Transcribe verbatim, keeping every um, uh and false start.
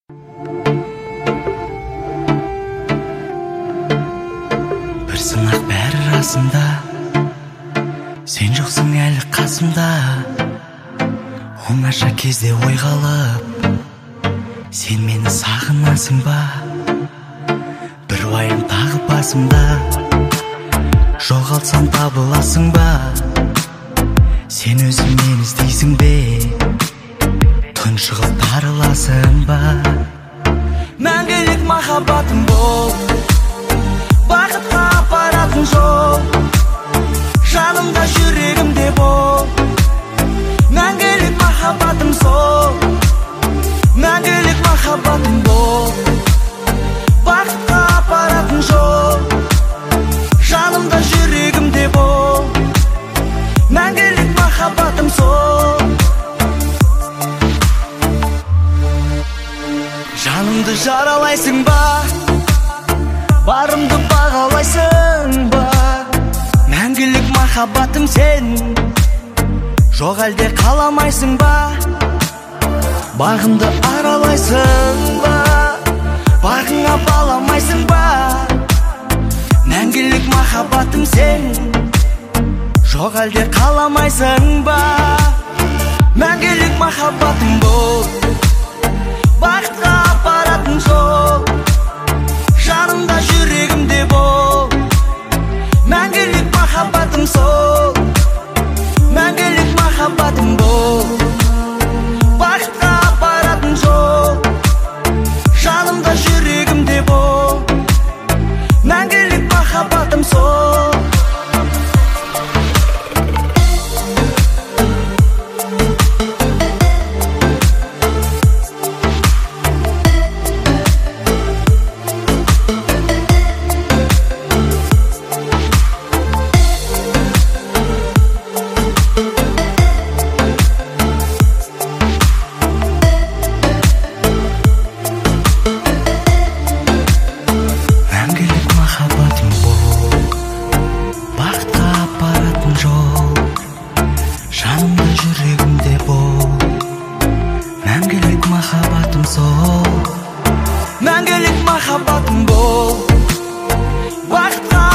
Bir сынақ бәрі расында, сен жоқсың әлі қасымда. Оңаша кезде ойға алып, сен мені сағынасың ба? Bir уайым тағы басымда, жоғалтсам табыласың ба? Сен өзің мені іздейсің бе? Тұншығып тарыласың ба? Мәңгілік махаббатым бол, бақытқа апаратын жол, жанымда жүрегімде бол. Мәңгілік махаббатым сол, мәңгілік махаббатым бол, бақытқа апаратын жол, жанымда жүрегімде бол. Мәңгілік махаббатым сол. Жанымды жаралайсың ба? Барымды бағалайсың ба? Мәңгілік махаббатым сен, жоқ әлде қаламайсың ба? Бағымды аралайсың ба? Бағыңа баламайсың ба? Мәңгілік махаббатым сен, жоқ әлде қаламайсың ба? Мәңгілік махаббатым бол, бақытқа апаратын жол, жанымда жүрегімде бол. Мәңгілік махаббатым сол, мәңгілік махаббатым бол, бақытқа апаратын жол, жанымда жүрегімде бол. Мәңгілік махаббатым сол. Жанымда жүрегімде бол, мәңгілік махаббатым сол, мәңгілік махаббатым бол, бақытқа